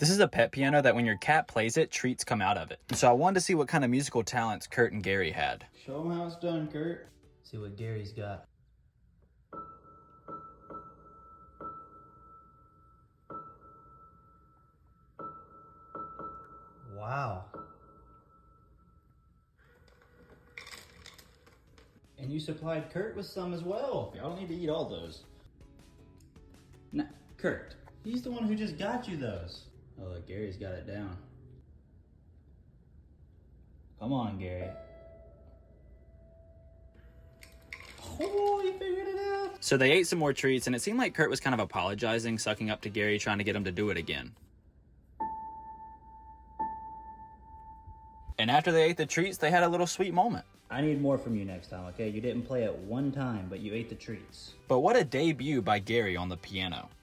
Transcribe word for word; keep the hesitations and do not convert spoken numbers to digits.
This is a pet piano that when your cat plays it, treats come out of it. And so I wanted to see what kind of musical talents Kurt and Gary had. Show them how it's done, Kurt. See what Gary's got. Wow. And you supplied Kurt with some as well. Y'all don't need to eat all those. Nah, Kurt, he's the one who just got you those. Oh, look, Gary's got it down. Come on, Gary. Oh, he figured it out. So they ate some more treats, and it seemed like Kurt was kind of apologizing, sucking up to Gary, trying to get him to do it again. And after they ate the treats, they had a little sweet moment. I need more from you next time, okay? You didn't play it one time, but you ate the treats. But what a debut by Gary on the piano.